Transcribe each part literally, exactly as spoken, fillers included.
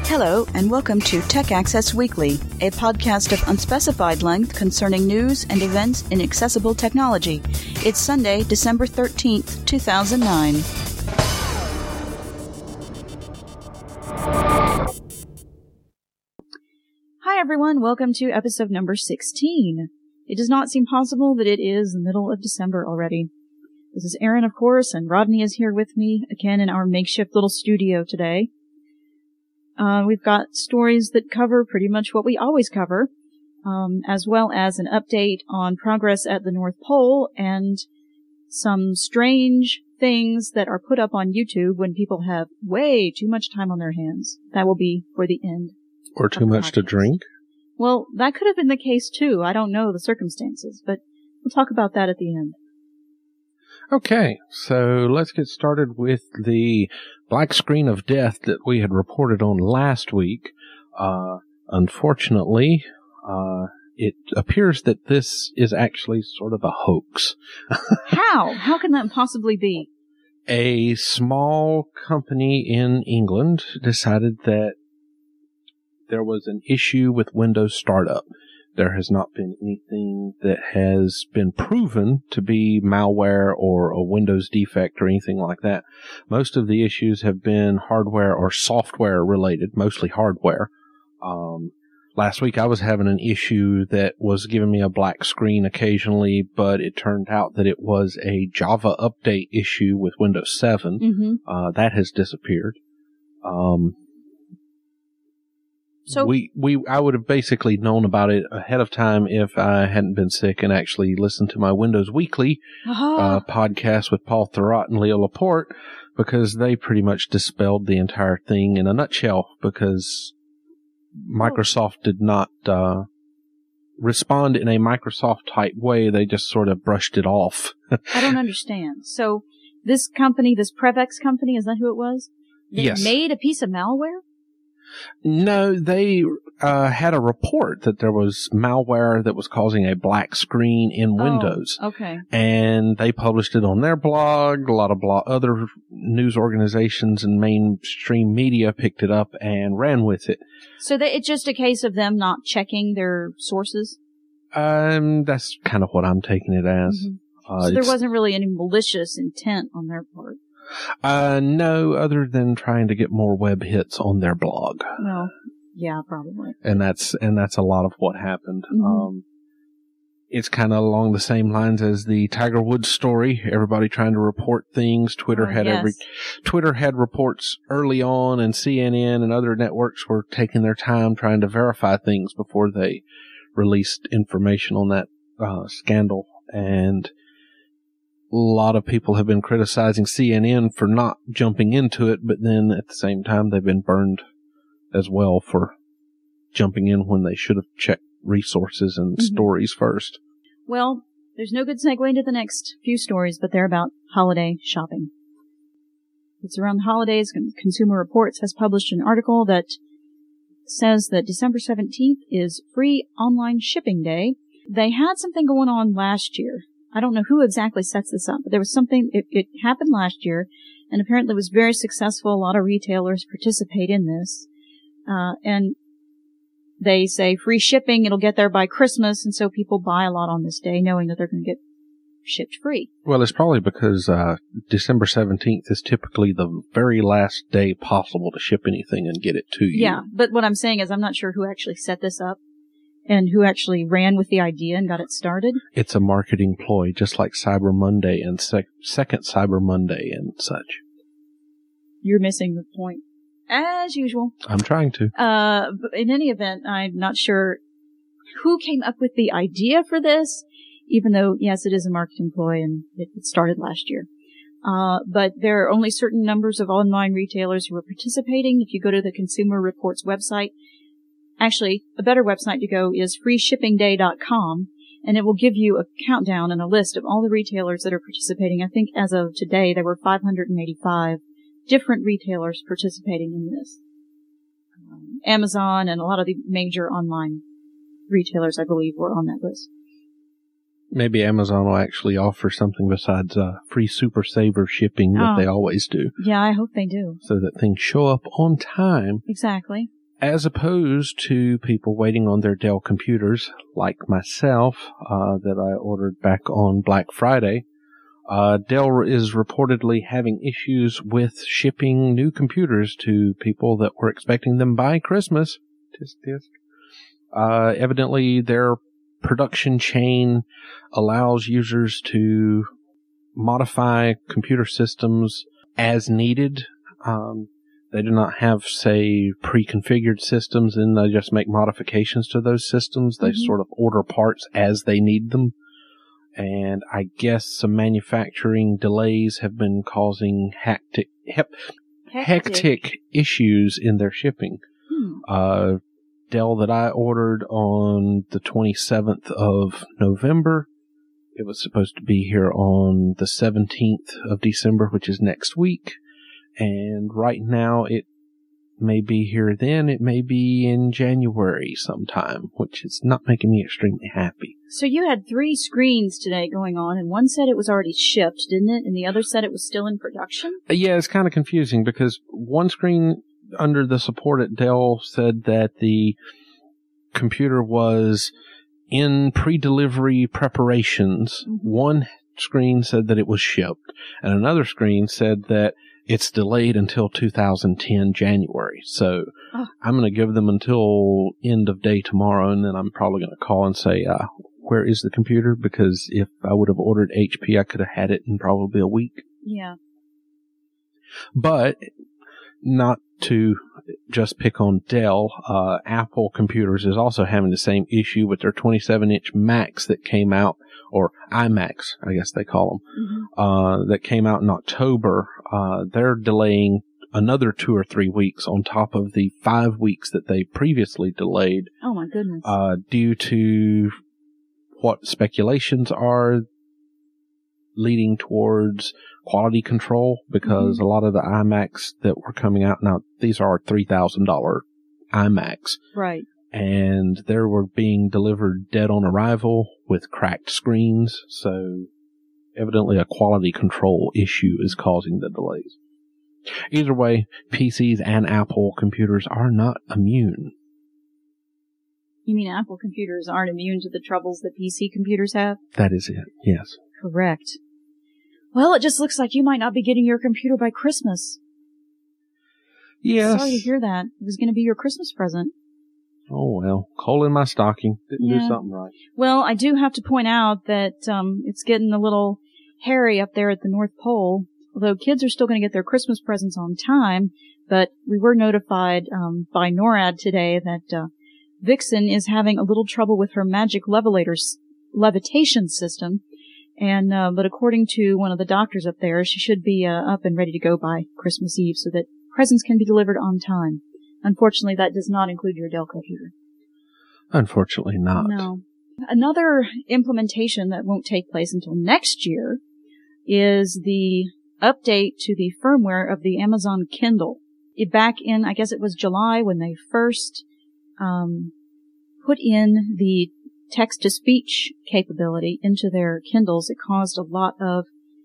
Hello, and welcome to Tech Access Weekly, a podcast of unspecified length concerning news and events in accessible technology. It's Sunday, December thirteenth, two thousand nine. Hi, everyone. Welcome to episode number sixteen. It does not seem possible that it is the middle of December already. This is Erin, of course, and Rodney is here with me again in our makeshift little studio today. Uh, we've got stories that cover pretty much what we always cover, um, as well as an update on progress at the North Pole and some strange things that are put up on YouTube when people have way too much time on their hands. That will be for the end. Or too much to drink? Well, that could have been the case too. I don't know the circumstances, but we'll talk about that at the end. Okay, so let's get started with the black screen of death that we had reported on last week. Uh, unfortunately, uh, it appears that this is actually sort of a hoax. How? How can that possibly be? A small company in England decided that there was an issue with Windows Startup. There has not been anything that has been proven to be malware or a Windows defect or anything like that. Most of the issues have been hardware or software related, mostly hardware. Um, last week I was having an issue that was giving me a black screen occasionally, but it turned out that it was a Java update issue with Windows seven. Mm-hmm. Uh, that has disappeared. Um, So we, we, I would have basically known about it ahead of time if I hadn't been sick and actually listened to my Windows Weekly uh-huh. uh, podcast with Paul Thurrott and Leo Laporte, because they pretty much dispelled the entire thing in a nutshell, because Microsoft did not uh, respond in a Microsoft-type way. They just sort of brushed it off. I don't understand. So this company, this Prevex company, is that who it was? They Yes. made a piece of malware? No, they uh, had a report that there was malware that was causing a black screen in Oh, Windows. okay. And they published it on their blog. A lot of blog, other news organizations and mainstream media picked it up and ran with it. So that it's just a case of them not checking their sources? Um, that's kind of what I'm taking it as. Mm-hmm. Uh, So there it's- wasn't really any malicious intent on their part? Uh, no, other than trying to get more web hits on their blog. Well, yeah, probably. And that's, and that's a lot of what happened. Mm-hmm. Um, it's kind of along the same lines as the Tiger Woods story. Everybody trying to report things. Twitter Oh, had yes. every, Twitter had reports early on, and C N N and other networks were taking their time trying to verify things before they released information on that, uh, scandal. And a lot of people have been criticizing C N N for not jumping into it, but then at the same time they've been burned as well for jumping in when they should have checked resources and Mm-hmm. stories first. Well, there's no good segue into the next few stories, but they're about holiday shopping. It's around the holidays. Consumer Reports has published an article that says that December seventeenth is Free Online Shipping Day. They had something going on last year. I don't know who exactly sets this up, but there was something, it, it happened last year, and apparently was very successful. A lot of retailers participate in this. Uh, and they say free shipping, it'll get there by Christmas, and so people buy a lot on this day, knowing that they're going to get shipped free. Well, it's probably because uh December seventeenth is typically the very last day possible to ship anything and get it to you. Yeah, but what I'm saying is I'm not sure who actually set this up and who actually ran with the idea and got it started. It's a marketing ploy, just like Cyber Monday and sec- Second Cyber Monday and such. You're missing the point, as usual. I'm trying to. Uh, but in any event, I'm not sure who came up with the idea for this, even though, yes, it is a marketing ploy and it, it started last year. Uh, but there are only certain numbers of online retailers who are participating. If you go to the Consumer Reports website, actually, a better website to go is free shipping day dot com, and it will give you a countdown and a list of all the retailers that are participating. I think as of today, there were five hundred eighty-five different retailers participating in this. Um, Amazon and a lot of the major online retailers, I believe, were on that list. Maybe Amazon will actually offer something besides uh, free Super Saver shipping that Oh. they always do, Yeah, I hope they do. so that things show up on time. Exactly. as opposed to people waiting on their Dell computers, like myself, uh, that I ordered back on Black Friday, uh, Dell is reportedly having issues with shipping new computers to people that were expecting them by Christmas. Tisk, tisk. Uh, evidently, their production chain allows users to modify computer systems as needed. Um, they do not have, say, pre-configured systems, and they just make modifications to those systems. They mm-hmm. sort of order parts as they need them. And I guess some manufacturing delays have been causing hectic, hep, hectic. hectic issues in their shipping. Hmm. Uh, Dell that I ordered on the twenty-seventh of November. It was supposed to be here on the seventeenth of December, which is next week. And right now it may be here then. It may be in January sometime, which is not making me extremely happy. So you had three screens today going on, and one said it was already shipped, didn't it? And the other said it was still in production? Yeah, it's kind of confusing because one screen under the support at Dell said that the computer was in pre-delivery preparations. Mm-hmm. One screen said that it was shipped, and another screen said that it's delayed until two thousand ten January. So oh. I'm going to give them until end of day tomorrow, and then I'm probably going to call and say, uh, where is the computer? Because if I would have ordered H P, I could have had it in probably a week. Yeah. But not to just pick on Dell, uh, Apple Computers is also having the same issue with their twenty-seven inch Macs that came out, or iMacs, I guess they call them, mm-hmm. uh, that came out in October. Uh, they're delaying another two or three weeks on top of the five weeks that they previously delayed. Oh my goodness. Uh, due to what speculations are leading towards quality control, because mm-hmm. a lot of the iMacs that were coming out, now these are three thousand dollars iMacs. Right. And they were being delivered dead on arrival with cracked screens. So evidently a quality control issue is causing the delays. Either way, P Cs and Apple computers are not immune. You mean Apple computers aren't immune to the troubles that P C computers have? That is it, yes. Correct. Well, it just looks like you might not be getting your computer by Christmas. Yes. Sorry to hear that. It was going to be your Christmas present. Oh, well. Coal in my stocking. Didn't yeah. do something right. Well, I do have to point out that um it's getting a little hairy up there at the North Pole. Although kids are still going to get their Christmas presents on time, but we were notified um by NORAD today that uh Vixen is having a little trouble with her magic levitators, levitation system. And, uh, but according to one of the doctors up there, she should be, uh, up and ready to go by Christmas Eve so that presents can be delivered on time. Unfortunately, that does not include your Dell computer. Unfortunately not. No. Another implementation that won't take place until next year is the update to the firmware of the Amazon Kindle. It, back in, I guess it was July when they first, um, put in the text-to-speech capability into their Kindles, it caused a lot of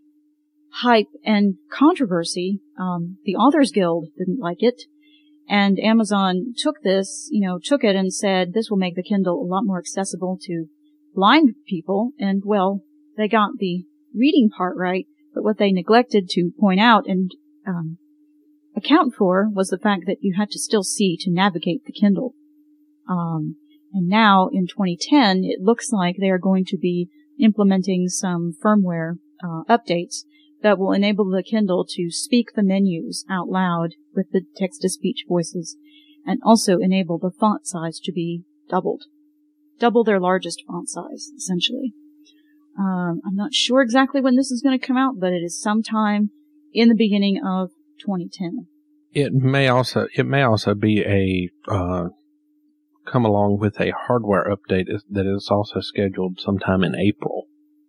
hype and controversy. Um, the Authors Guild didn't like it, and Amazon took this, you know, took it and said, this will make the Kindle a lot more accessible to blind people, and, well, they got the reading part right, but what they neglected to point out and um, account for was the fact that you had to still see to navigate the Kindle. Um, And now, in twenty ten, it looks like they are going to be implementing some firmware uh, updates that will enable the Kindle to speak the menus out loud with the text-to-speech voices, and also enable the font size to be doubled. Double their largest font size, essentially. Um, I'm not sure exactly when this is going to come out, but it is sometime in the beginning of twenty ten. It may also, it may also be a, uh, come along with a hardware update that is also scheduled sometime in April.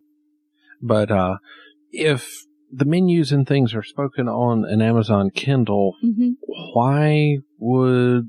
But uh, if the menus and things are spoken on an Amazon Kindle, mm-hmm. why would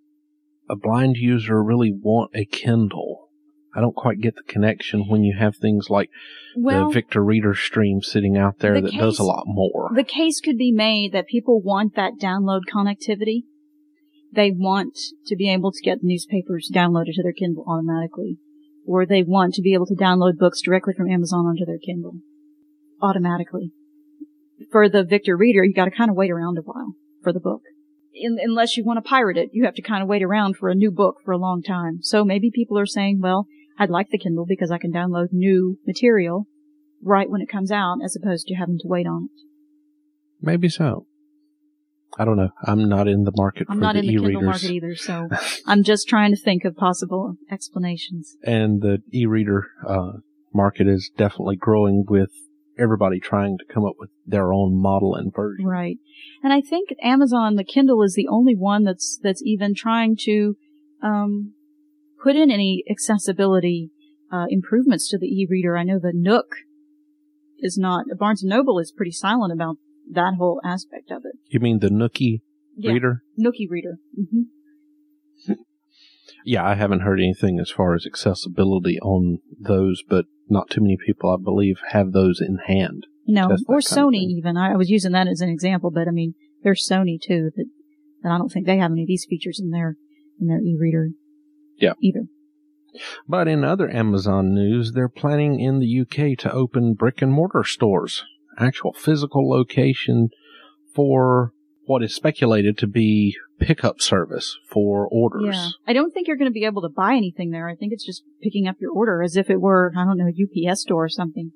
a blind user really want a Kindle? I don't quite get the connection when you have things like well, the Victor Reader Stream sitting out there the that case, does a lot more. The case could be made that people want that download connectivity. they want to be able to get newspapers downloaded to their Kindle automatically, or they want to be able to download books directly from Amazon onto their Kindle automatically. For the Victor Reader, you got to kind of wait around a while for the book. In, unless you want to pirate it, you have to kind of wait around for a new book for a long time. So maybe people are saying, well, I'd like the Kindle because I can download new material right when it comes out, as opposed to having to wait on it. Maybe so. I don't know. I'm not in the market I'm for not the in the e-readers. Kindle market either, so I'm just trying to think of possible explanations. And the e-reader uh, market is definitely growing, with everybody trying to come up with their own model and version. Right. And I think Amazon, the Kindle, is the only one that's that's even trying to um, put in any accessibility uh, improvements to the e-reader. I know the Nook is not. Barnes and Noble is pretty silent about that whole aspect of it. You mean the Nookie yeah. reader? Nookie reader. Mm-hmm. Yeah, I haven't heard anything as far as accessibility on those, but not too many people, I believe, have those in hand. You know, or Sony even. I was using that as an example, but I mean, there's Sony too, that, that I don't think they have any of these features in their, in their e-reader. Yeah. Either. But in other Amazon news, they're planning in the U K to open brick and mortar stores, actual physical location for what is speculated to be pickup service for orders. Yeah. I don't think you're going to be able to buy anything there. I think it's just picking up your order as if it were, I don't know, a U P S store or something.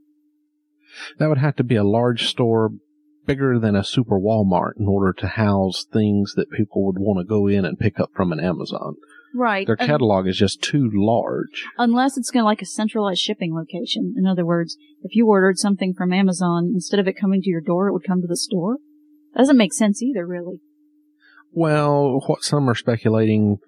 That would have to be a large store, bigger than a super Walmart, in order to house things that people would want to go in and pick up from an Amazon. Right. Their catalog um, is just too large. Unless it's going to like a centralized shipping location. In other words, if you ordered something from Amazon, instead of it coming to your door, it would come to the store. That doesn't make sense either, really. Well, what some are speculating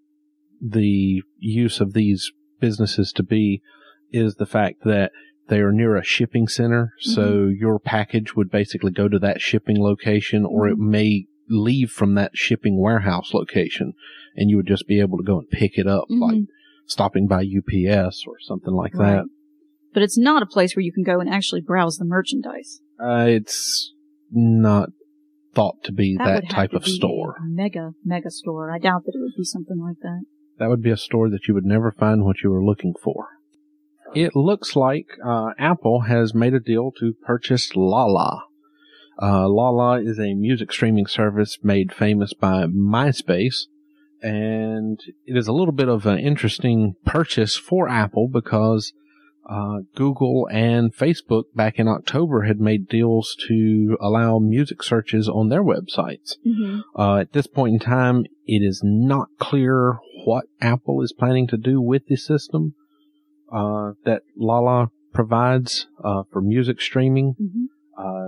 the use of these businesses to be is the fact that they are near a shipping center, mm-hmm. so your package would basically go to that shipping location, or mm-hmm. it may leave from that shipping warehouse location, and you would just be able to go and pick it up, mm-hmm. like stopping by U P S or something like right. that. But it's not a place where you can go and actually browse the merchandise. Uh, it's not thought to be that, that would type have to of be store. A mega, mega store. I doubt that it would be something like that. That would be a store that you would never find what you were looking for. It looks like uh, Apple has made a deal to purchase Lala. Uh, Lala is a music streaming service made famous by MySpace, and it is a little bit of an interesting purchase for Apple because uh, Google and Facebook back in October had made deals to allow music searches on their websites. Mm-hmm. Uh, at this point in time, it is not clear what Apple is planning to do with the system uh, that Lala provides uh, for music streaming. Mm-hmm. Uh,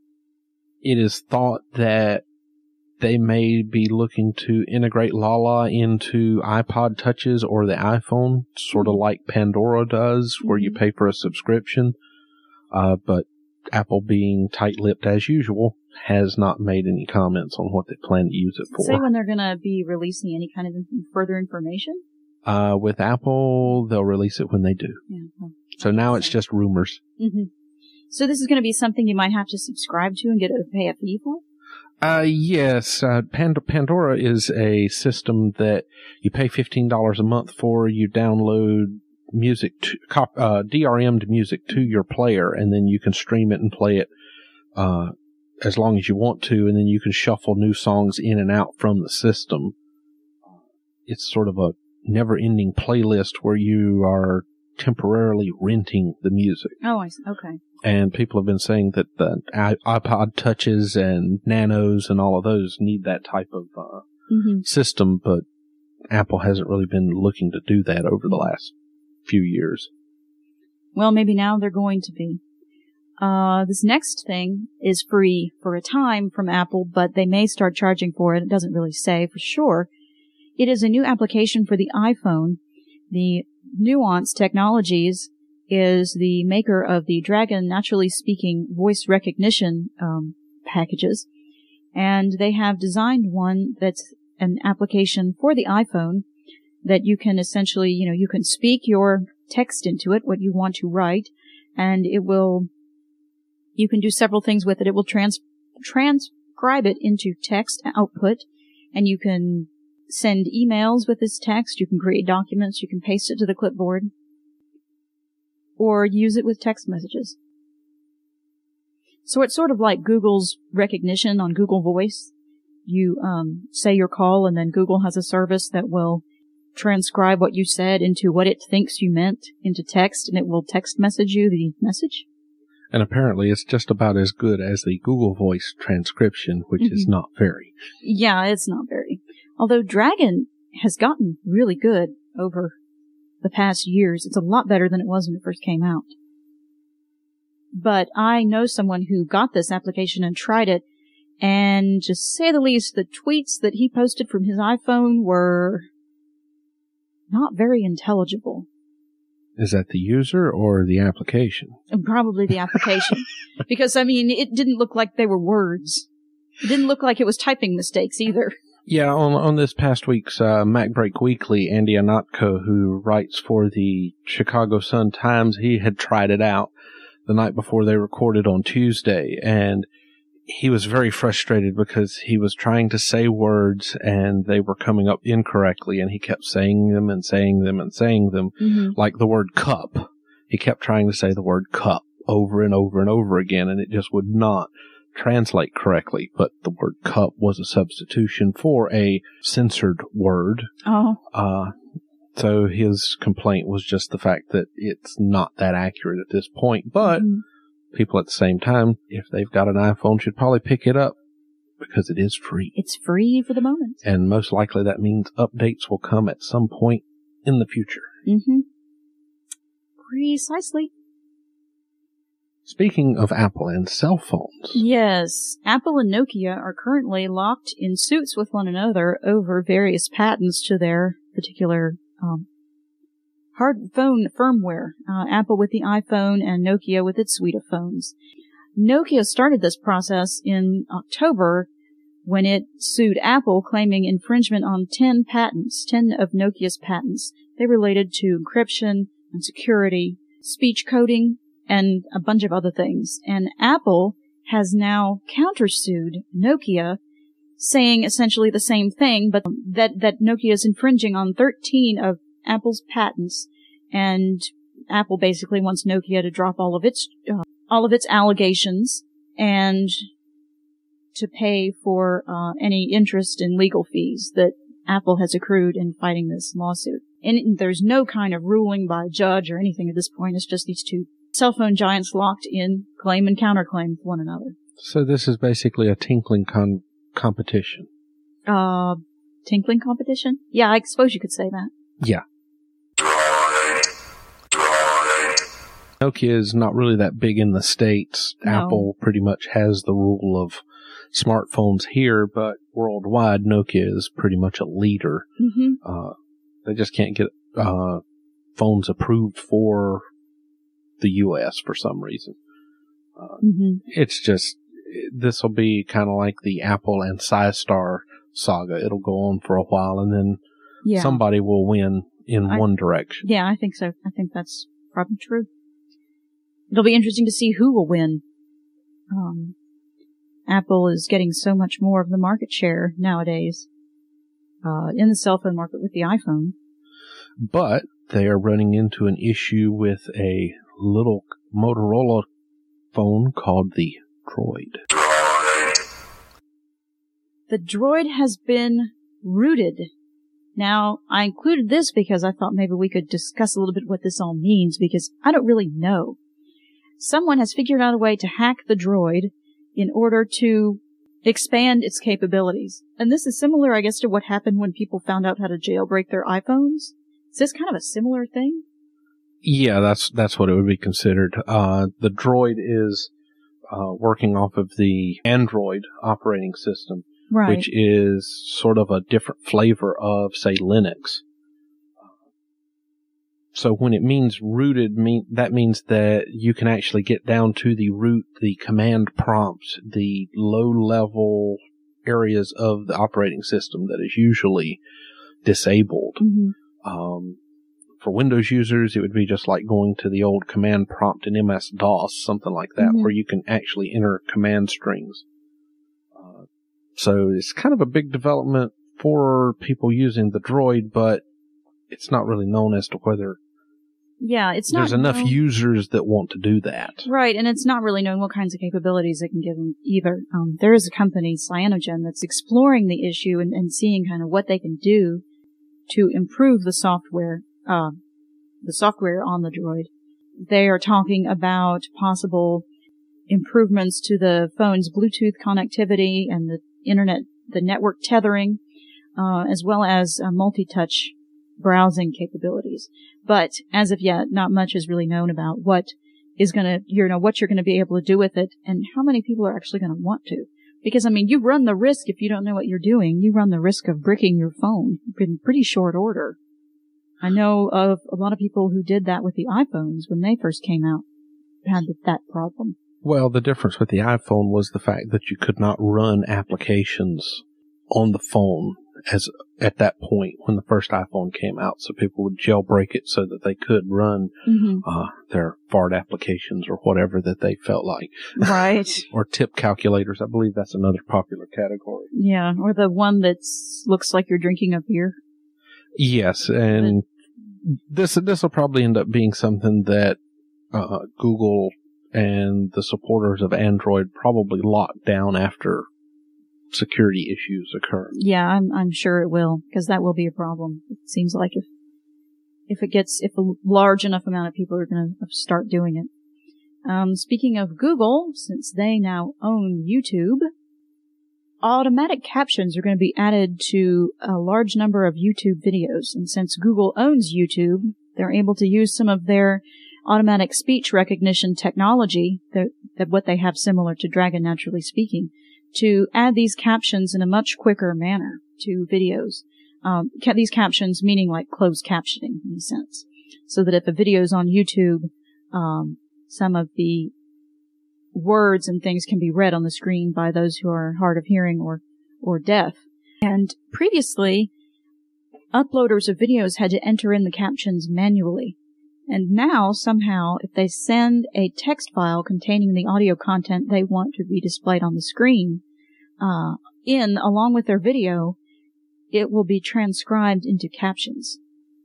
it is thought that they may be looking to integrate Lala into iPod Touches or the iPhone, sort of like Pandora does, where you pay for a subscription. Uh, but Apple, being tight-lipped as usual, has not made any comments on what they plan to use it for. Say when they're going to be releasing any kind of further information? Uh, with Apple, they'll release it when they do. Yeah, well, so now it's just rumors. Mm-hmm. So this is going to be something you might have to subscribe to and get a pay a fee for? Uh, yes. Uh, Pand- Pandora is a system that you pay fifteen dollars a month for. You download music, to, cop, uh, D R M'd music to your player, and then you can stream it and play it, uh, as long as you want to, and then you can shuffle new songs in and out from the system. It's sort of a never-ending playlist where you are temporarily renting the music. Oh, I see. Okay. And people have been saying that the iPod Touches and Nanos and all of those need that type of uh, mm-hmm. system, but Apple hasn't really been looking to do that over the last few years. Well, maybe now they're going to be. Uh, this next thing is free for a time from Apple, but they may start charging for it. It doesn't really say for sure. It is a new application for the iPhone. The Nuance Technologies is the maker of the Dragon Naturally Speaking voice recognition um, packages, and they have designed one that's an application for the iPhone that you can essentially, you know, you can speak your text into it, what you want to write, and it will, you can do several things with it. It will trans transcribe it into text output, and you can send emails with this text. You can create documents. You can paste it to the clipboard, or use it with text messages. So it's sort of like Google's recognition on Google Voice. You um, say your call, and then Google has a service that will transcribe what you said into what it thinks you meant into text, and it will text message you the message. And apparently it's just about as good as the Google Voice transcription, which mm-hmm. is not very. Yeah, it's not very. Although Dragon has gotten really good over the past years. It's a lot better than it was when it first came out. But I know someone who got this application and tried it, and to say the least, the tweets that he posted from his iPhone were not very intelligible. Is that the user or the application? Probably the application. Because, I mean, it didn't look like they were words. It didn't look like it was typing mistakes either. Yeah, on on this past week's uh, MacBreak Weekly, Andy Anatko, who writes for the Chicago Sun-Times, he had tried it out the night before they recorded on Tuesday, and he was very frustrated because he was trying to say words and they were coming up incorrectly, and he kept saying them and saying them and saying them, mm-hmm. like the word cup. He kept trying to say the word cup over and over and over again, and it just would not translate correctly. But the word cup was a substitution for a censored word. Oh. Uh, so his complaint was just the fact that it's not that accurate at this point, but mm-hmm. people at the same time, if they've got an iPhone, should probably pick it up because it is free. It's free for the moment. And most likely that means updates will come at some point in the future. Mm-hmm. Precisely. Speaking of Apple and cell phones. Yes. Apple and Nokia are currently locked in suits with one another over various patents to their particular um, hard phone firmware. Uh, Apple with the iPhone and Nokia with its suite of phones. Nokia started this process in October when it sued Apple, claiming infringement on ten patents, ten of Nokia's patents. They related to encryption and security, speech coding, and a bunch of other things. And Apple has now countersued Nokia, saying essentially the same thing, but that, that Nokia is infringing on thirteen of Apple's patents. And Apple basically wants Nokia to drop all of its, uh, all of its allegations and to pay for, uh, any interest in legal fees that Apple has accrued in fighting this lawsuit. And there's no kind of ruling by a judge or anything at this point. It's just these two cell phone giants locked in claim and counterclaim with one another. So this is basically a tinkling con- competition. Uh, tinkling competition? Yeah, I suppose you could say that. Yeah. Nokia is not really that big in the States. No. Apple pretty much has the rule of smartphones here, but worldwide, Nokia is pretty much a leader. Mm-hmm. Uh, they just can't get uh, phones approved for the U S for some reason. Uh, mm-hmm. It's just, this will be kind of like the Apple and SiStar saga. It'll go on for a while, and then yeah. somebody will win in I, one direction. Yeah, I think so. I think that's probably true. It'll be interesting to see who will win. Um, Apple is getting so much more of the market share nowadays uh, in the cell phone market with the iPhone. But they are running into an issue with a little Motorola phone called the Droid. The Droid has been rooted. Now, I included this because I thought maybe we could discuss a little bit what this all means, because I don't really know. Someone has figured out a way to hack the Droid in order to expand its capabilities. And this is similar, I guess, to what happened when people found out how to jailbreak their iPhones. Is this kind of a similar thing? Yeah, that's that's what it would be considered. Uh, the Droid is uh, working off of the Android operating system, right, which is sort of a different flavor of, say, Linux. So when it means rooted, mean, that means that you can actually get down to the root, the command prompt, the low-level areas of the operating system that is usually disabled. Mm-hmm. Um, for Windows users, it would be just like going to the old command prompt in M S DOS, something like that, mm-hmm. where you can actually enter command strings. Uh, so it's kind of a big development for people using the droid, but it's not really known as to whether yeah, it's not there's enough known. users that want to do that. Right, and it's not really known what kinds of capabilities it can give them either. Um, there is a company, Cyanogen, that's exploring the issue and, and seeing kind of what they can do to improve the software, uh, the software on the droid. They are talking about possible improvements to the phone's Bluetooth connectivity and the internet, the network tethering, uh, as well as uh, multi-touch browsing capabilities. But as of yet, not much is really known about what is going to, you know, what you're going to be able to do with it and how many people are actually going to want to. Because, I mean, you run the risk if you don't know what you're doing. You run the risk of bricking your phone in pretty short order. I know of a lot of people who did that with the iPhones when they first came out, had that problem. Well, the difference with the iPhone was the fact that you could not run applications on the phone as at that point when the first iPhone came out. So people would jailbreak it so that they could run mm-hmm. uh, their fart applications or whatever that they felt like. Right. Or tip calculators. I believe that's another popular category. Yeah, or the one that looks like you're drinking a beer. Yes, and but, this this will probably end up being something that uh, Google and the supporters of Android probably lock down after security issues occur. Yeah, I'm I'm sure it will, because that will be a problem. It seems like if if it gets if a large enough amount of people are going to start doing it. Um, speaking of Google, since they now own YouTube, automatic captions are going to be added to a large number of YouTube videos. And since Google owns YouTube, they're able to use some of their automatic speech recognition technology, that, that what they have similar to Dragon Naturally Speaking, to add these captions in a much quicker manner to videos. Um, ca- these captions meaning like closed captioning in a sense. So that if a video is on YouTube, um, some of the words and things can be read on the screen by those who are hard of hearing or, or deaf. And previously, uploaders of videos had to enter in the captions manually. And now, somehow, if they send a text file containing the audio content they want to be displayed on the screen, uh, in, along with their video, it will be transcribed into captions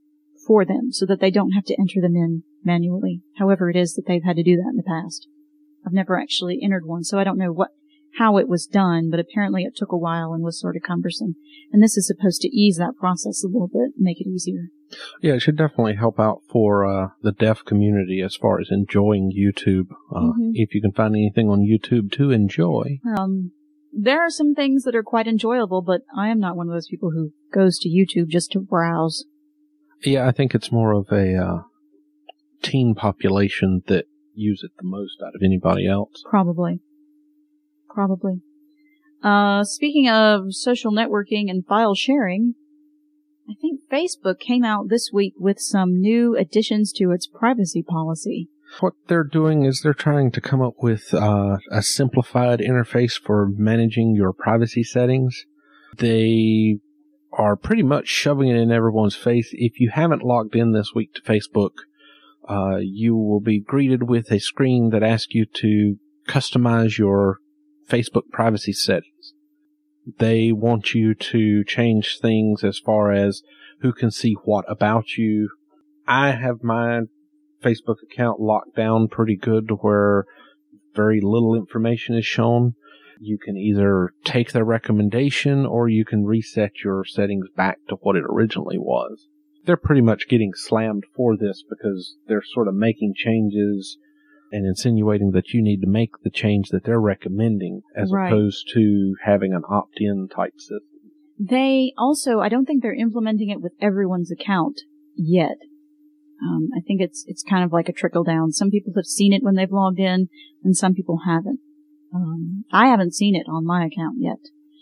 for them so that they don't have to enter them in manually. However it is that they've had to do that in the past. I've never actually entered one, so I don't know what, how it was done, but apparently it took a while and was sort of cumbersome. And this is supposed to ease that process a little bit, make it easier. Yeah, it should definitely help out for uh, the deaf community as far as enjoying YouTube. Uh, mm-hmm. If you can find anything on YouTube to enjoy. Um, there are some things that are quite enjoyable, but I am not one of those people who goes to YouTube just to browse. Yeah, I think it's more of a uh, teen population that use it the most out of anybody else. Probably. Probably. Uh, speaking of social networking and file sharing, I think Facebook came out this week with some new additions to its privacy policy. What they're doing is they're trying to come up with uh, a simplified interface for managing your privacy settings. They are pretty much shoving it in everyone's face. If you haven't logged in this week to Facebook, uh, you will be greeted with a screen that asks you to customize your Facebook privacy settings. They want you to change things as far as who can see what about you. I have my Facebook account locked down pretty good to where very little information is shown. You can either take their recommendation or you can reset your settings back to what it originally was. They're pretty much getting slammed for this because they're sort of making changes and insinuating that you need to make the change that they're recommending as right. opposed to having an opt-in type system. They also, I don't think they're implementing it with everyone's account yet. Um, I think it's it's kind of like a trickle down. Some people have seen it when they've logged in, and some people haven't. Um, I haven't seen it on my account yet.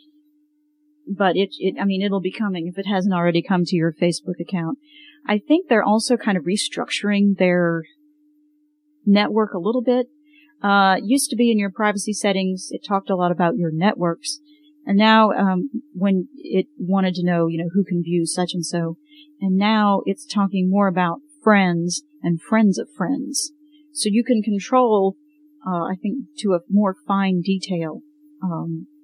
But it, it, I mean, it'll be coming if it hasn't already come to your Facebook account. I think they're also kind of restructuring their network a little bit. Uh, it used to be in your privacy settings, it talked a lot about your networks. And now, um, when it wanted to know, you know, who can view such and so, and now it's talking more about friends and friends of friends. So you can control, uh, I think to a more fine detail, um,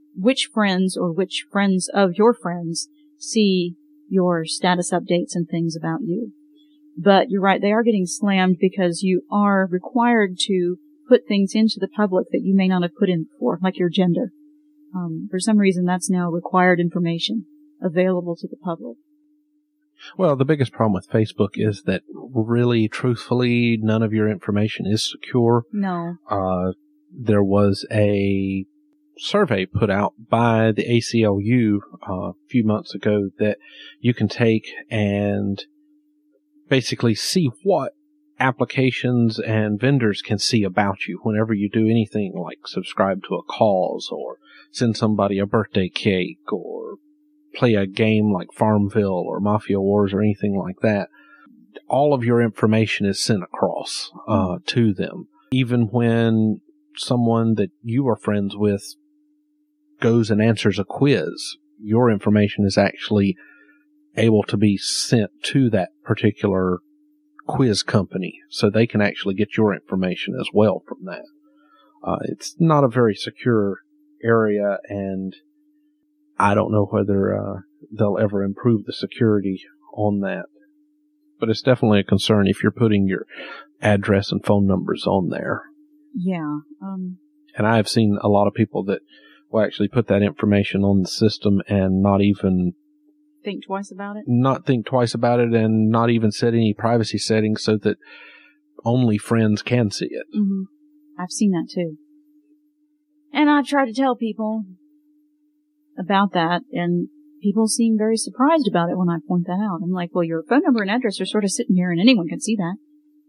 which friends or which friends of your friends see your status updates and things about you. But you're right, they are getting slammed because you are required to put things into the public that you may not have put in before, like your gender. Um, for some reason, that's now required information available to the public. Well, the biggest problem with Facebook is that really, truthfully, none of your information is secure. No. Uh, there was a survey put out by the A C L U uh, a few months ago that you can take and basically see what applications and vendors can see about you whenever you do anything like subscribe to a cause or send somebody a birthday cake or play a game like Farmville or Mafia Wars or anything like that. All of your information is sent across uh, to them. Even when someone that you are friends with goes and answers a quiz, your information is actually able to be sent to that particular quiz company, so they can actually get your information as well from that. Uh, it's not a very secure area, and I don't know whether uh, they'll ever improve the security on that. But it's definitely a concern if you're putting your address and phone numbers on there. Yeah. Um, and I have seen a lot of people that will actually put that information on the system and not even think twice about it? Not think twice about it and not even set any privacy settings so that only friends can see it. Mm-hmm. I've seen that too. And I've tried to tell people about that, and people seem very surprised about it when I point that out. I'm like, well, your phone number and address are sort of sitting here and anyone can see that.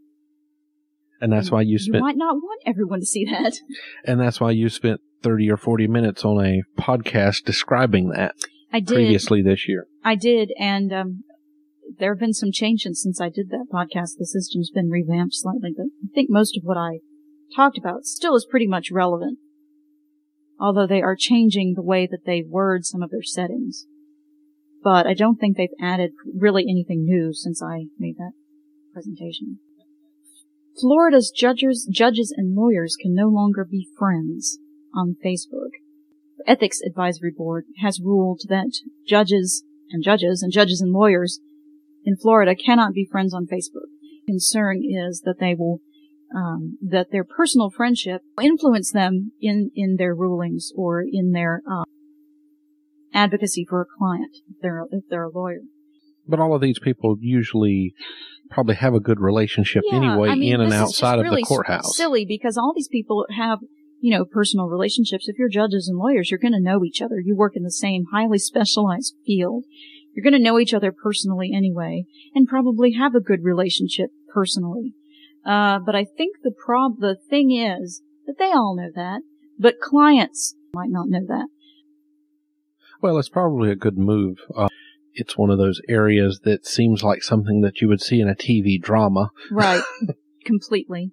And that's and why you spent... You might not want everyone to see that. And that's why you spent thirty or forty minutes on a podcast describing that. I did. Previously this year. I did, and um, there have been some changes since I did that podcast. The system's been revamped slightly, but I think most of what I talked about still is pretty much relevant, although they are changing the way that they word some of their settings. But I don't think they've added really anything new since I made that presentation. Florida's judges, judges and lawyers can no longer be friends on Facebook. The Ethics Advisory Board has ruled that judges and judges and judges and lawyers in Florida cannot be friends on Facebook. Concern is that they will, um, that their personal friendship will influence them in, in their rulings or in their, uh, advocacy for a client if they're, if they're a lawyer. But all of these people usually probably have a good relationship yeah, anyway, I mean, in and this outside is of really the courthouse. Silly because all these people have, you know, personal relationships. If you're judges and lawyers, you're going to know each other. You work in the same highly specialized field. You're going to know each other personally anyway, and probably have a good relationship personally. Uh, but I think the prob, the thing is that they all know that, but clients might not know that. Well, it's probably a good move. Uh, it's one of those areas that seems like something that you would see in a T V drama. Right. Completely.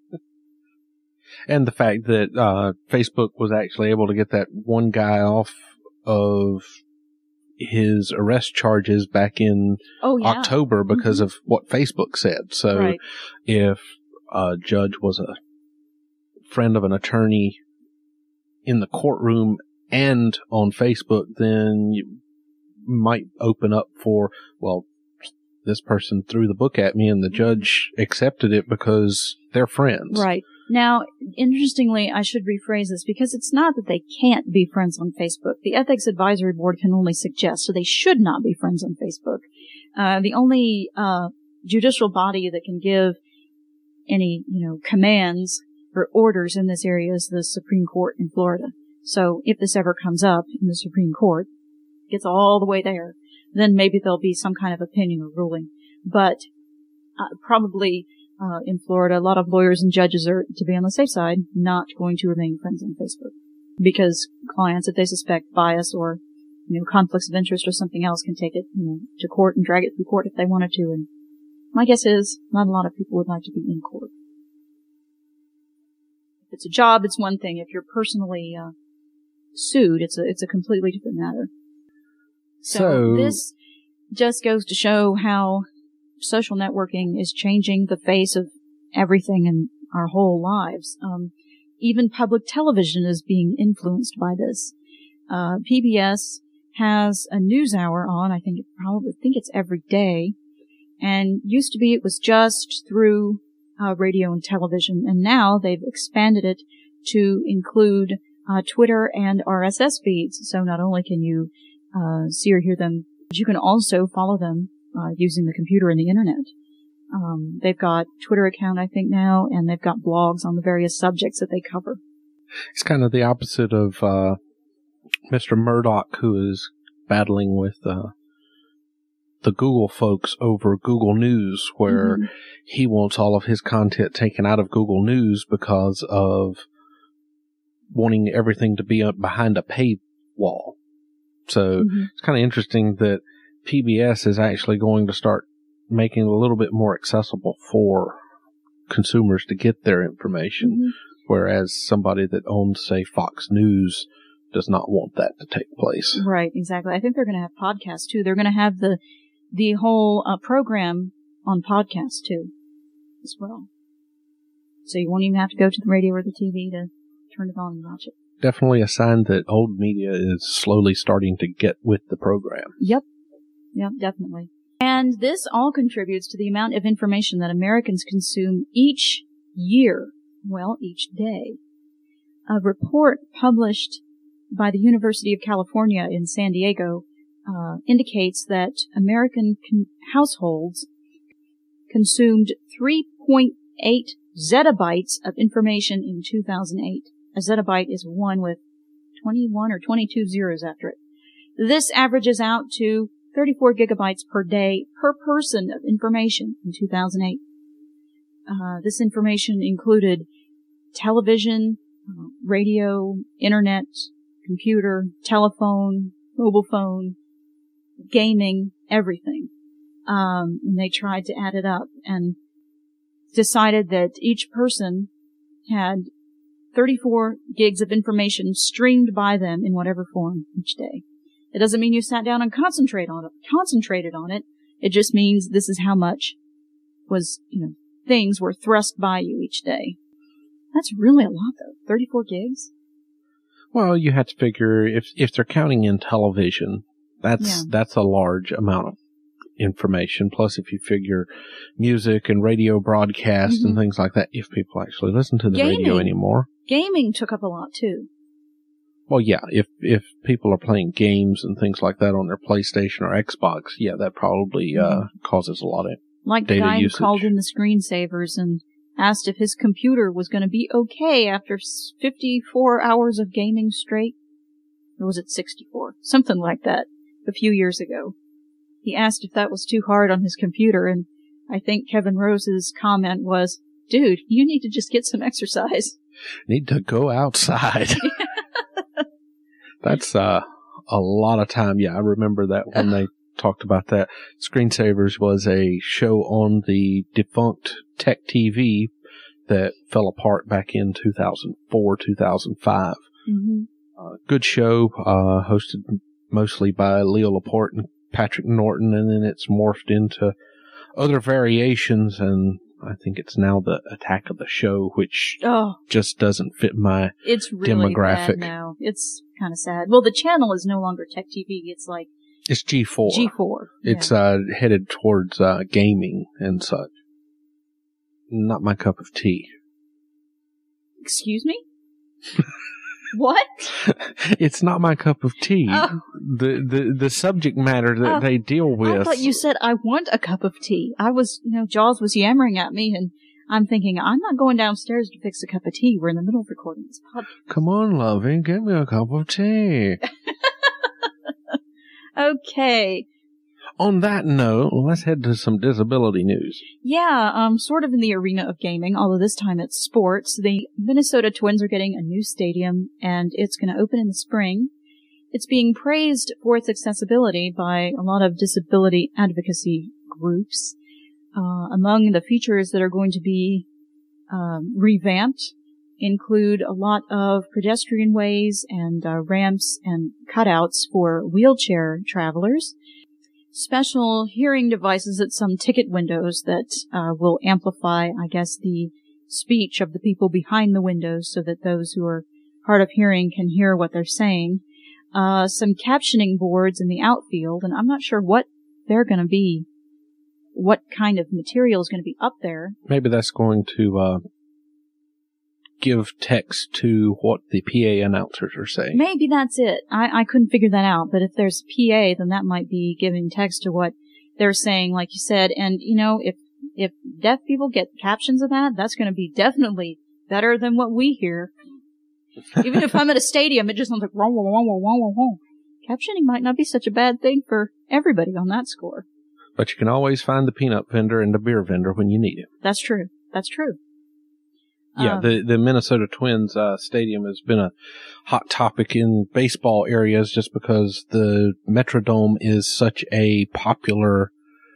And the fact that uh, Facebook was actually able to get that one guy off of his arrest charges back in oh, yeah. October because mm-hmm. of what Facebook said. So right. if a judge was a friend of an attorney in the courtroom and on Facebook, then you might open up for, well, this person threw the book at me and the judge accepted it because they're friends. Right. Now, interestingly, I should rephrase this because it's not that they can't be friends on Facebook. The Ethics Advisory Board can only suggest, so they should not be friends on Facebook. Uh, the only, uh, judicial body that can give any, you know, commands or orders in this area is the Supreme Court in Florida. So if this ever comes up in the Supreme Court, gets all the way there, then maybe there'll be some kind of opinion or ruling. But uh, probably uh, in Florida, a lot of lawyers and judges are, to be on the safe side, not going to remain friends on Facebook. Because clients, if they suspect bias or, you know, conflicts of interest or something else, can take it, you know, to court and drag it through court if they wanted to. And my guess is not a lot of people would like to be in court. If it's a job, it's one thing. If you're personally uh, sued, it's a it's a completely different matter. So, so this just goes to show how social networking is changing the face of everything in our whole lives. Um, even public television is being influenced by this. Uh, P B S has a news hour on. I think it probably, I think it's every day. And used to be it was just through uh, radio and television. And now they've expanded it to include uh, Twitter and R S S feeds. So not only can you uh, see or hear them, but you can also follow them uh, using the computer and the internet. Um, they've got Twitter account, I think, now, and they've got blogs on the various subjects that they cover. It's kind of the opposite of uh, Mister Murdoch, who is battling with uh, the Google folks over Google News, where mm-hmm. he wants all of his content taken out of Google News because of wanting everything to be behind a paywall. So mm-hmm. it's kind of interesting that P B S is actually going to start making it a little bit more accessible for consumers to get their information, mm-hmm. whereas somebody that owns, say, Fox News does not want that to take place. Right, exactly. I think they're going to have podcasts, too. They're going to have the the whole uh, program on podcasts, too, as well. So you won't even have to go to the radio or the T V to turn it on and watch it. Definitely a sign that old media is slowly starting to get with the program. Yep. Yep, definitely. And this all contributes to the amount of information that Americans consume each year, well, each day. A report published by the University of California in San Diego uh, indicates that American con- households consumed three point eight zettabytes of information in two thousand eight. A zettabyte is one with twenty-one or twenty-two zeros after it. This averages out to thirty-four gigabytes per day per person of information in two thousand eight. Uh, this information included television, uh, radio, internet, computer, telephone, mobile phone, gaming, everything. Um, and they tried to add it up and decided that each person had thirty-four gigs of information streamed by them in whatever form each day. It doesn't mean you sat down and concentrate on it, concentrated on it. It just means this is how much was, you know, things were thrust by you each day. That's really a lot, though. thirty-four gigs? Well, you have to figure if if they're counting in television, that's yeah. that's a large amount of information. Plus, if you figure music and radio broadcasts mm-hmm. and things like that, if people actually listen to the Gaming. radio anymore. Gaming took up a lot, too. Well, yeah, if if people are playing games and things like that on their PlayStation or Xbox, yeah, that probably uh, mm-hmm. causes a lot of like data the guy usage. Who called in the screensavers and asked if his computer was going to be okay after fifty-four hours of gaming straight. Or was it sixty-four? Something like that a few years ago. He asked if that was too hard on his computer, and I think Kevin Rose's comment was, dude, you need to just get some exercise. Need to go outside. That's uh, a lot of time. Yeah, I remember that when they talked about that. Screensavers was a show on the defunct Tech T V that fell apart back in two thousand four, two thousand five. Mm-hmm. Uh, good show, uh, hosted mostly by Leo Laporte and Patrick Norton, and then it's morphed into other variations, and I think it's now the Attack of the Show, which oh, just doesn't fit my it's really demographic. Bad now. It's kind of sad. Well, the channel is no longer Tech T V. It's like it's G four. G four. It's yeah. uh, headed towards uh, gaming and such. Not my cup of tea. Excuse me? What? It's not my cup of tea. Oh. The, the the subject matter that oh. they deal with. I thought you said, I want a cup of tea. I was, you know, Jaws was yammering at me, and I'm thinking, I'm not going downstairs to fix a cup of tea. We're in the middle of recording this podcast. Come on, lovey, get me a cup of tea. Okay. On that note, let's head to some disability news. Yeah, um, sort of in the arena of gaming, although this time it's sports. The Minnesota Twins are getting a new stadium, and it's going to open in the spring. It's being praised for its accessibility by a lot of disability advocacy groups. Uh, among the features that are going to be um, revamped include a lot of pedestrian ways and uh, ramps and cutouts for wheelchair travelers. Special hearing devices at some ticket windows that uh, will amplify, I guess, the speech of the people behind the windows so that those who are hard of hearing can hear what they're saying. uh, some captioning boards in the outfield, and I'm not sure what they're going to be, what kind of material is going to be up there. Maybe that's going to uh, give text to what the P A announcers are saying. Maybe that's it. I, I couldn't figure that out, but if there's P A, then that might be giving text to what they're saying, like you said. And, you know, if if deaf people get captions of that, that's going to be definitely better than what we hear. Even if I'm at a stadium, it just sounds like wrong, wrong, wrong, wrong, wrong, wrong. Captioning might not be such a bad thing for everybody on that score. But you can always find the peanut vendor and the beer vendor when you need it. That's true. That's true. Yeah, um, the, the Minnesota Twins uh, stadium has been a hot topic in baseball areas just because the Metrodome is such a popular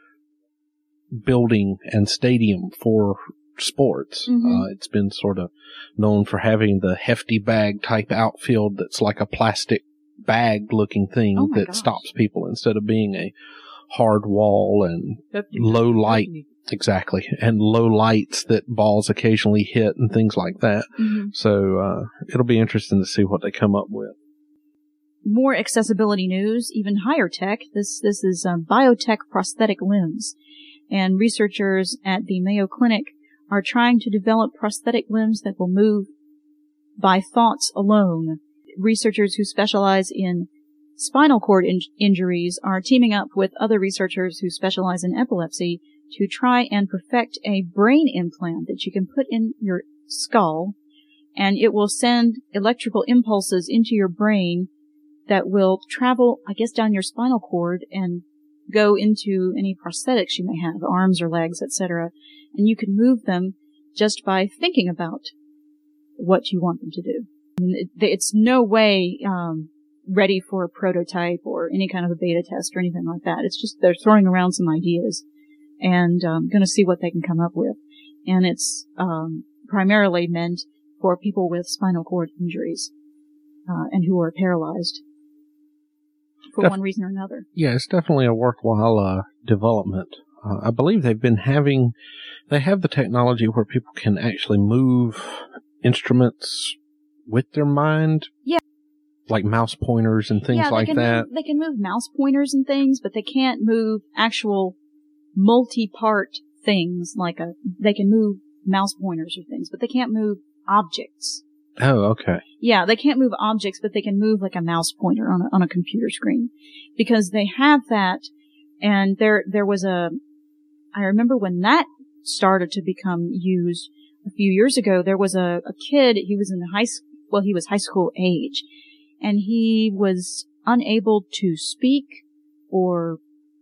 building and stadium for sports. Mm-hmm. Uh, it's been sort of known for having the hefty bag type outfield that's like a plastic bag looking thing Oh my that gosh. stops people instead of being a hard wall and low light. Exactly. And low lights that balls occasionally hit and things like that. Mm-hmm. So, uh, it'll be interesting to see what they come up with. More accessibility news, even higher tech. This, this is um, biotech prosthetic limbs. And researchers at the Mayo Clinic are trying to develop prosthetic limbs that will move by thoughts alone. Researchers who specialize in spinal cord in- injuries are teaming up with other researchers who specialize in epilepsy to try and perfect a brain implant that you can put in your skull, and it will send electrical impulses into your brain that will travel, I guess, down your spinal cord and go into any prosthetics you may have, arms or legs, et cetera, and you can move them just by thinking about what you want them to do. I mean, it, it's no way um, ready for a prototype or any kind of a beta test or anything like that. It's just they're throwing around some ideas and um, going to see what they can come up with. And it's um, primarily meant for people with spinal cord injuries uh, and who are paralyzed for Def- one reason or another. Yeah, it's definitely a worthwhile uh, development. Uh, I believe they've been having, they have the technology where people can actually move instruments with their mind. Yeah. Like mouse pointers and things yeah, like can that. Move, they can move mouse pointers and things, but they can't move actual multi-part things like a, they can move mouse pointers or things, but they can't move objects. Oh, okay. Yeah, they can't move objects, but they can move like a mouse pointer on a, on a computer screen. Because they have that, and there, there was a, I remember when that started to become used a few years ago, there was a, a kid, he was in high school, well, he was high school age, and he was unable to speak or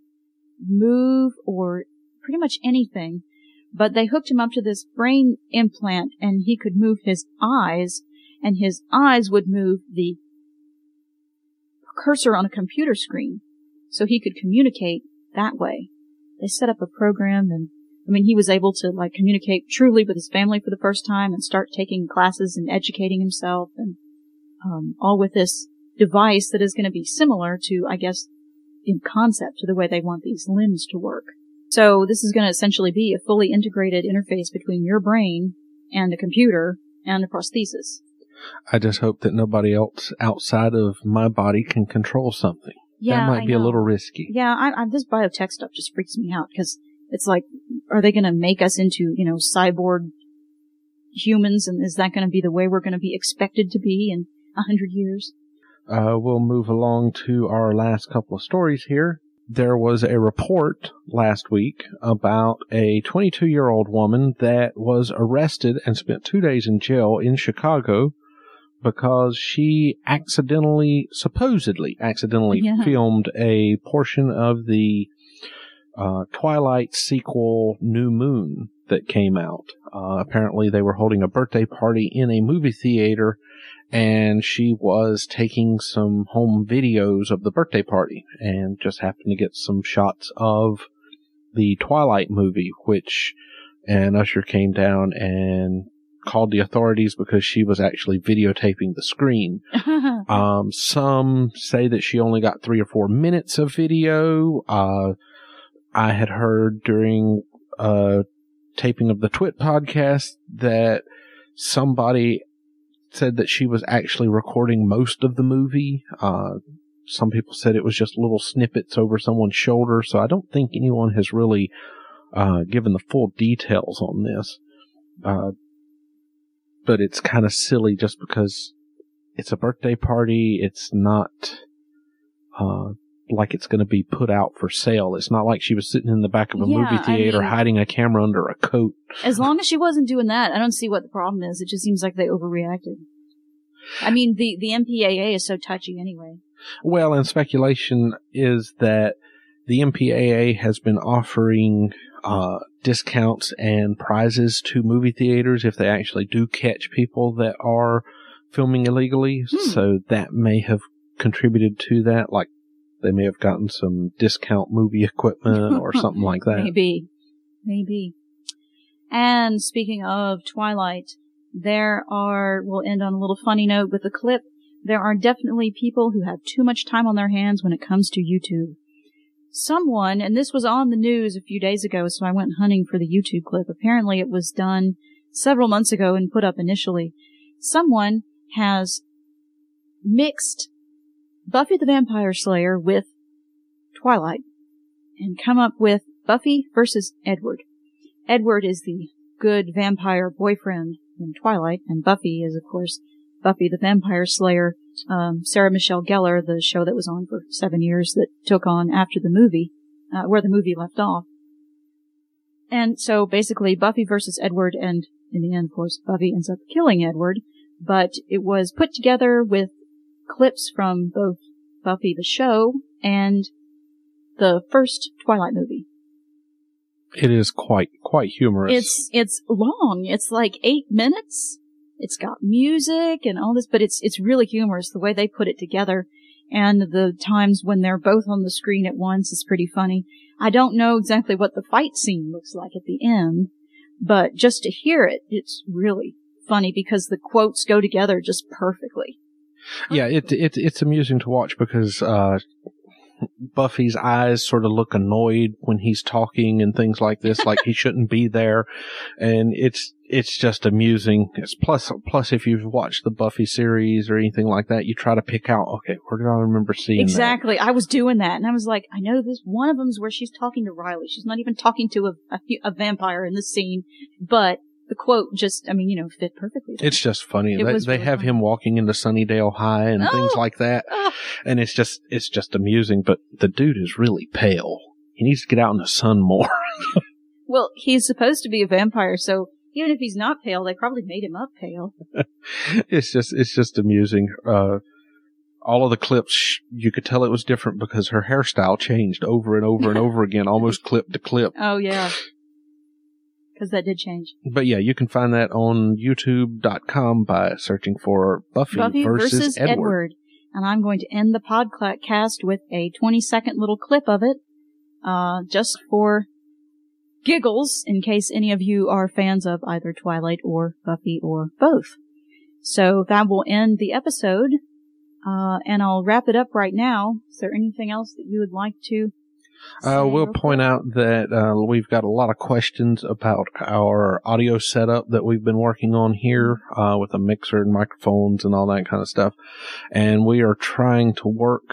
move or pretty much anything, but they hooked him up to this brain implant and he could move his eyes, and his eyes would move the cursor on a computer screen so he could communicate that way. They set up a program, and I mean, he was able to like communicate truly with his family for the first time and start taking classes and educating himself, and um, all with this device that is going to be similar to, I guess, in concept to the way they want these limbs to work. So this is going to essentially be a fully integrated interface between your brain and a computer and a prosthesis. I just hope that nobody else outside of my body can control something. Yeah, that might I be know. a little risky. Yeah, I, I, this biotech stuff just freaks me out because it's like, are they going to make us into, you know, cyborg humans, and is that going to be the way we're going to be expected to be in a hundred years? Uh, we'll move along to our last couple of stories here. There was a report last week about a twenty-two-year-old woman that was arrested and spent two days in jail in Chicago because she accidentally, supposedly accidentally Yeah. filmed a portion of the uh, Twilight sequel New Moon that came out. Uh, apparently they were holding a birthday party in a movie theater, and she was taking some home videos of the birthday party and just happened to get some shots of the Twilight movie, which an usher came down and called the authorities because she was actually videotaping the screen. Um, some say that she only got three or four minutes of video. Uh, I had heard during uh taping of the Twit podcast that somebody said that she was actually recording most of the movie. Uh, some people said it was just little snippets over someone's shoulder, so I don't think anyone has really uh, given the full details on this. Uh, but it's kind of silly just because it's a birthday party. It's not uh, like it's going to be put out for sale. It's not like she was sitting in the back of a Yeah, movie theater I mean, hiding a camera under a coat. As long as she wasn't doing that, I don't see what the problem is. It just seems like they overreacted. I mean, the, the M P A A is so touchy anyway. Well, and speculation is that the M P A A has been offering uh, discounts and prizes to movie theaters if they actually do catch people that are filming illegally. Hmm. So that may have contributed to that. Like, they may have gotten some discount movie equipment or something like that. Maybe. Maybe. And speaking of Twilight, there are, we'll end on a little funny note with the clip. There are definitely people who have too much time on their hands when it comes to YouTube. Someone, and this was on the news a few days ago, so I went hunting for the YouTube clip. Apparently it was done several months ago and put up initially. Someone has mixed Buffy the Vampire Slayer with Twilight and come up with Buffy versus Edward. Edward is the good vampire boyfriend in Twilight, and Buffy is, of course, Buffy the Vampire Slayer, um, Sarah Michelle Gellar, the show that was on for seven years that took on after the movie, uh, where the movie left off. And so basically Buffy versus Edward, and in the end, of course, Buffy ends up killing Edward, but it was put together with clips from both Buffy the show and the first Twilight movie. It is quite, quite humorous. It's, it's long. It's like eight minutes. It's got music and all this, but it's, it's really humorous the way they put it together. And the times when they're both on the screen at once is pretty funny. I don't know exactly what the fight scene looks like at the end, but just to hear it, it's really funny because the quotes go together just perfectly. Yeah, it, it it's amusing to watch because uh, Buffy's eyes sort of look annoyed when he's talking and things like this, like he shouldn't be there, and it's it's just amusing. It's plus plus if you've watched the Buffy series or anything like that, you try to pick out, okay, where did I remember seeing exactly. that? I was doing that, and I was like, I know this. One of them is where she's talking to Riley. She's not even talking to a, a, a vampire in this scene, but the quote just, I mean, you know, fit perfectly. It's just funny. It They, was they really have funny. him walking into Sunnydale High and Oh! things like that. Ah. And it's just, it's just amusing, but the dude is really pale. He needs to get out in the sun more. Well, he's supposed to be a vampire, so even if he's not pale, they probably made him up pale. It's just, it's just amusing. Uh, all of the clips, you could tell it was different because her hairstyle changed over and over and over again, almost clip to clip. Oh, yeah. Because that did change. But yeah, you can find that on YouTube dot com by searching for Buffy, Buffy versus, versus Edward. Edward. And I'm going to end the podcast with a twenty second little clip of it, uh, just for giggles, in case any of you are fans of either Twilight or Buffy or both. So that will end the episode, uh, and I'll wrap it up right now. Is there anything else that you would like to Uh, say we'll real point quick? out that uh, we've got a lot of questions about our audio setup that we've been working on here uh, with a mixer and microphones and all that kind of stuff. And we are trying to work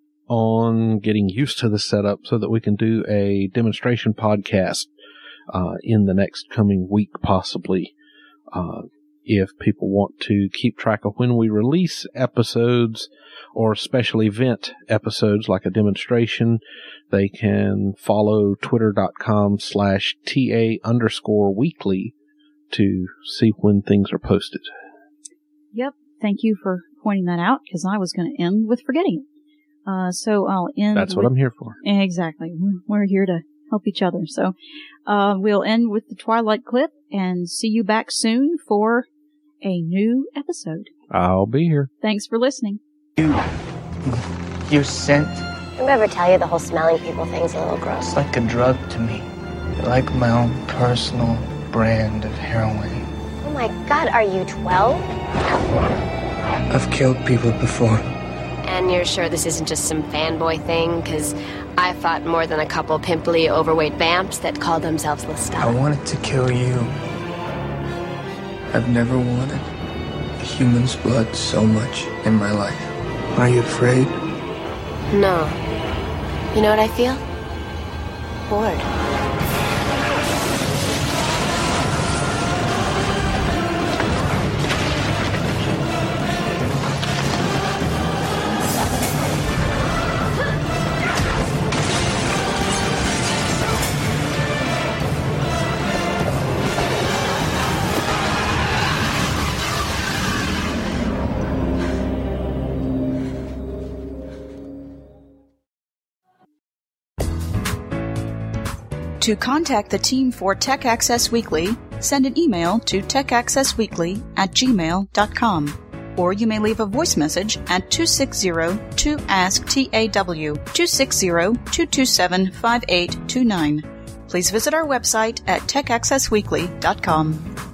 on getting used to the setup so that we can do a demonstration podcast uh, in the next coming week, possibly. Uh, if people want to keep track of when we release episodes or special event episodes like a demonstration, they can follow twitter.com slash TA underscore weekly to see when things are posted. Yep. Thank you for pointing that out, because I was going to end with forgetting it. Uh, so I'll end That's what with- I'm here for. Exactly. We're here to help each other. So, uh, we'll end with the Twilight clip and see you back soon for a new episode. I'll be here. Thanks for listening. You, you scent. Did I ever tell you the whole smelling people thing's a little gross? It's like a drug to me. Like my own personal brand of heroin. Oh my god, are you twelve? I've killed people before. And you're sure this isn't just some fanboy thing? Because I fought more than a couple pimply, overweight vamps that call themselves I Lestat. wanted to kill you. I've never wanted a human's blood so much in my life. Are you afraid? No. You know what I feel? Bored. To contact the team for Tech Access Weekly, send an email to tech access weekly at gmail dot com, or you may leave a voice message at two six zero two ask T A W, two six zero two two seven five eight two nine. Please visit our website at tech access weekly dot com.